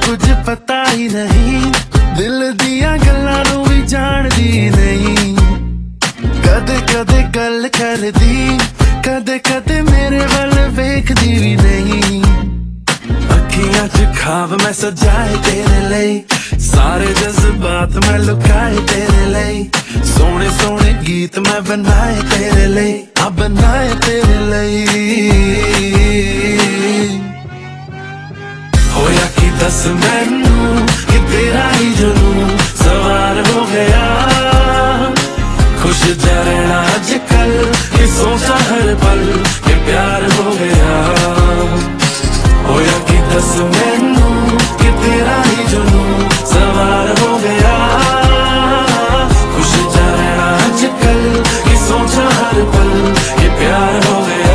कुछ पता ही नहीं, दिल दिया गल्लां नूं भी जानदी नहीं। कदे कदे गल करदी, कदे कदे मेरे वल वेखदी भी नहीं। अखियां च खाब मैं सजाए तेरे लिए, सारे जज्बात मैं लुकाए तेरे लिए। सोने सोने गीत मैं बनाए तेरे लिए, अब बनाए तेरे लिए। होया कि दस मैनू कि तेरा ही जुनून सवार हो गया। खुश जा रहना अजकल कि सोचा हर पल कि प्यार हो गया। होया कि दस मैनू कि तेरा ही जुनून सवार हो गया। खुश जा रहना अजकल कि सोचा हर पल कि प्यार हो गया।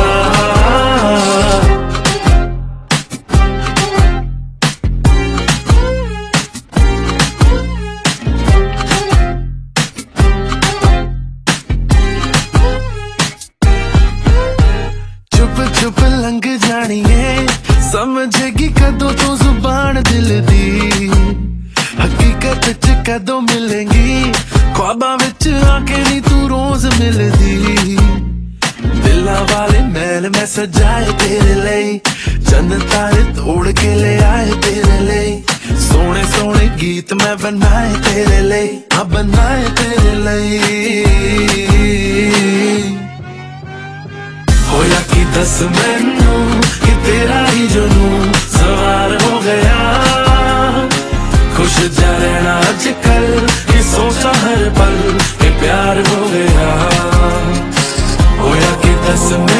चुप लंघ जानी है, समझेगी कदों तो जुबान दिल दी। हकीकत च कदों मिलेंगी, ख्वाबां विच आके नी तू रोज मिलदी। दिलां वाले महल मैं सजाए तेरे लिए, चंद तारे तोड़ के ले आए तेरे लिए। सोने सोने गीत मैं बनाए तेरे लिए, अब बनाए तेरे लिए। होया कि दस मैनू कि तेरा ही जुनून सवार हो गया। खुश जा रहना अजकल कि सोचा हर पल कि प्यार हो गया। होया कि दस